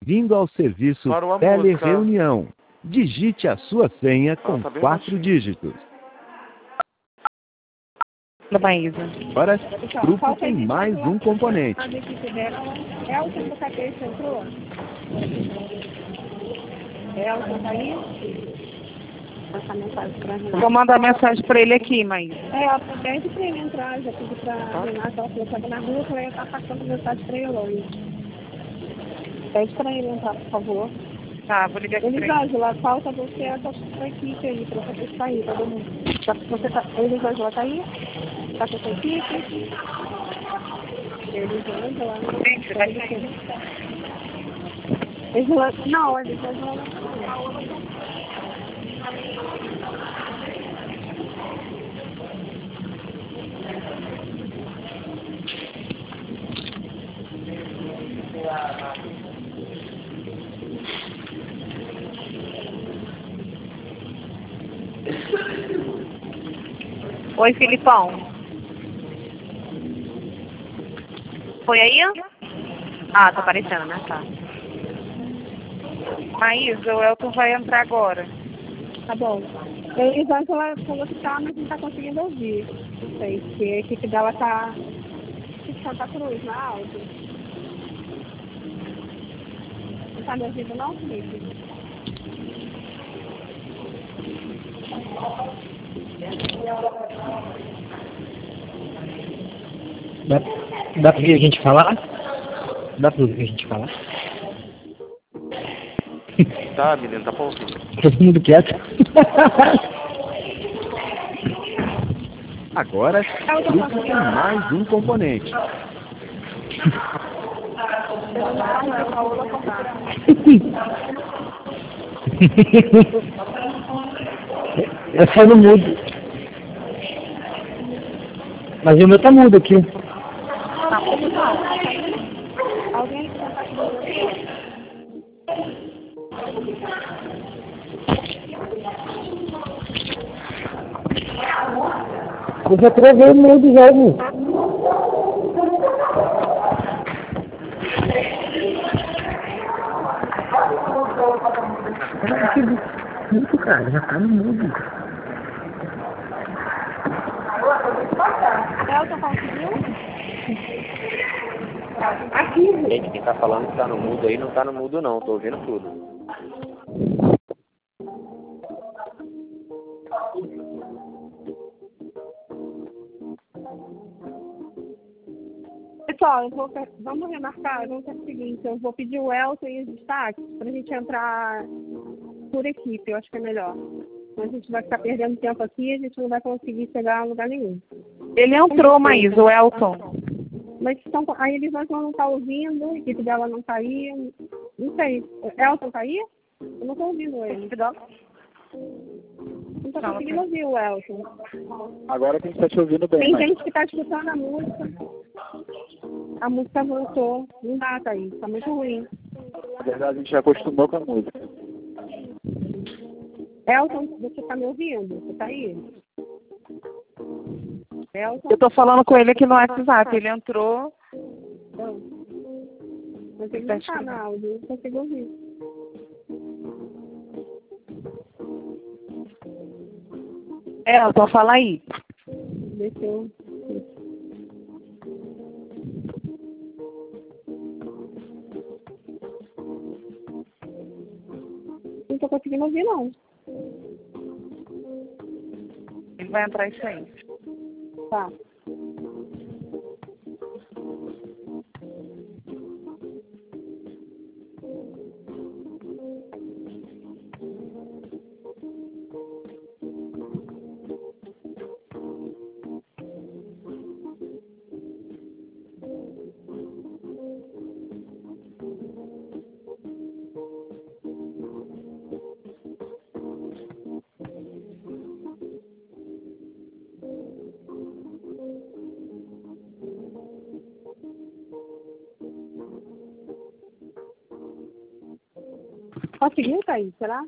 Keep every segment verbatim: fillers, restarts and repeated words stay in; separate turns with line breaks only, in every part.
Vindo ao serviço
Para uma
Telereunião. Digite a sua senha com
tá bem
quatro
baixinho.
dígitos.
Da Maísa.
Agora, grupo tem mais um componente.
A equipe dela é o que você cabeça entrou. Elton tá aí? Essa mensagem pra Renata.
Vou mandar mensagem pra ele aqui, Maísa.
É, ela pede pra ele entrar, já pedi pra Renata, ela falou que tava na rua, eu falei, tá passando mensagem pra ele hoje. Pede pra ele entrar, por favor.
Tá, vou ligar aqui pra ele.
Elisângela, falta você a sua equipe aí, pra você sair, todo mundo. Tá, você tá, Elisângela tá aí? Tá com a sua equipe? Elisângela, não.
Gente, vai sair.
Elisângela, não, Elisângela não tá.
Oi, Filipão. Foi aí? Ah, tá aparecendo, né? Tá. Maísa, o Elton vai entrar agora.
Tá bom. A Elisângela falou que tá, mas não tá conseguindo ouvir. Não sei, porque a equipe dela tá em Santa Cruz, na áudio. Não tá me ouvindo não, Felipe?
Dá, dá pra ouvir a gente falar? Dá pra ouvir a gente falar?
Tá, menino, tá pra ouvir.
Todo mundo quieto.
Agora, grupo tem mais um componente.
Eu só no mudo. Mas o meu tá mudo aqui.
Alguém que tá
Eu já travei o mudo já, viu? Muito, cara, já tá no mudo.
Elton conseguiu?
Aqui, gente, quem tá falando que tá no mudo aí, não tá no mudo não, tô ouvindo tudo.
Pessoal, eu vou, vamos remarcar, vamos fazer o seguinte, eu vou pedir o Elton e os destaques pra gente entrar por equipe, eu acho que é melhor. A gente vai ficar perdendo tempo aqui e a gente não vai conseguir chegar a lugar nenhum.
Ele entrou, Maísa, o Elton.
Mas estão, a Elisângela não tá ouvindo, a equipe dela não tá aí, não sei. Elton tá aí? Eu não tô ouvindo ele. Não tô conseguindo ouvir o Elton.
Agora tem que estar te ouvindo bem.
Tem
mas...
gente que tá escutando a música. A música voltou. Não dá, tá aí. Tá muito ruim.
Na verdade, a gente já acostumou com a música.
Elton, você tá me ouvindo? Você tá aí? Elton?
Eu tô falando com ele aqui no WhatsApp. Ele entrou.
Não. Mas ele não tá na áudio. Não consigo ouvir.
Elton, fala aí.
Deixa eu... Não tô conseguindo ouvir, não.
Ele vai entrar isso aí.
Tá. Conseguiu, Thaís? Será?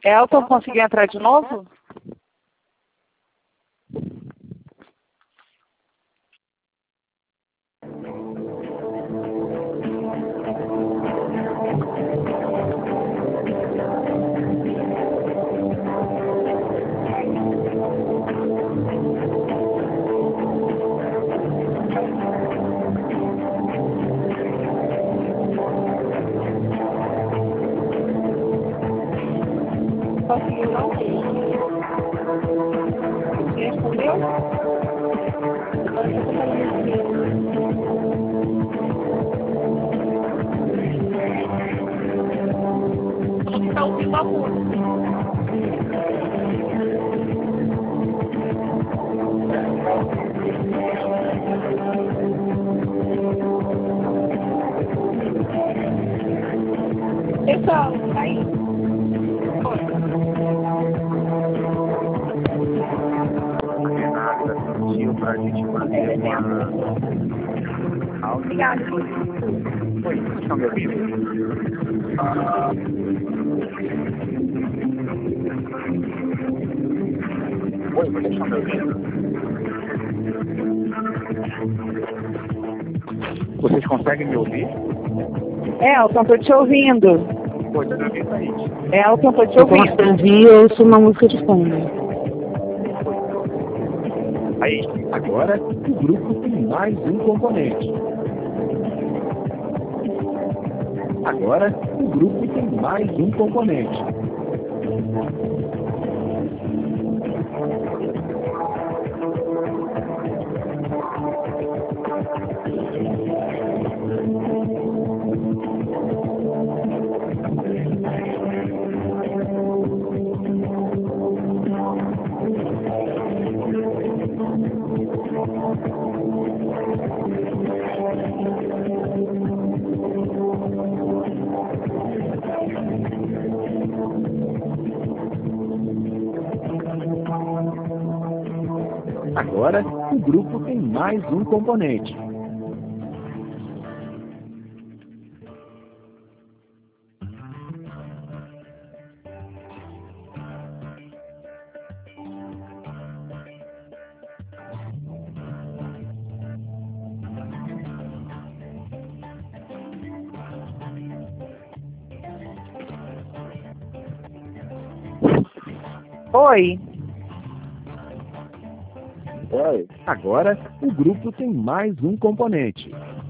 Elton, conseguiu entrar de novo?
Conseguiu não? Respondeu? Agora eu tô falando assim. Está ouvindo a música. Pessoal, tá aí.
Renata pediu pra gente fazer uma...
Obrigada.
Oi, vocês estão me ouvindo? Oi, vocês estão me ouvindo? Vocês conseguem me ouvir?
Elton, tô te ouvindo.
Oi, tá me ouvindo aí?
Elton, tô te
Eu
ouvindo.
posso ouvir e ouço uma música de fundo.
Aí,
Agora, o grupo tem mais um componente. Agora, o grupo tem mais um componente. Agora, o grupo tem mais um componente.
Oi.
Oi.
Agora, o grupo tem mais um componente.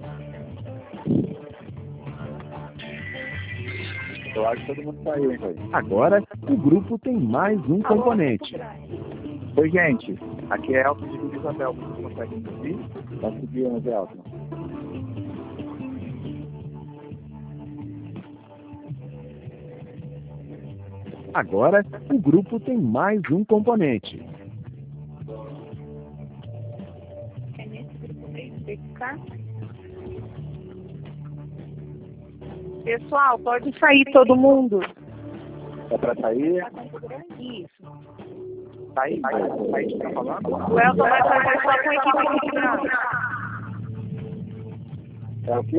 Eu acho que todo mundo saiu, hein, velho.
Agora, o grupo tem mais um componente.
Oi, gente. Aqui é Elton de Vila Isabel. Vocês conseguem me ouvir? Tá seguindo, Elton.
Agora, o grupo tem mais um componente.
É nesse grupo aí, ficar.
Pessoal, pode sair todo mundo.
É pra sair?
Isso.
Tá aí? Tá aí? Tá aí que tá falando?
O Elton vai fazer só com a equipe regional.
É o quê?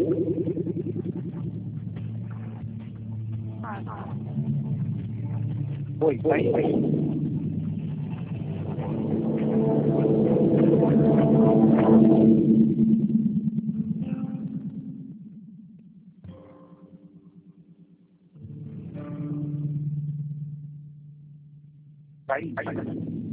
oi, tá aí, tá aí. Tá aí, tá aí.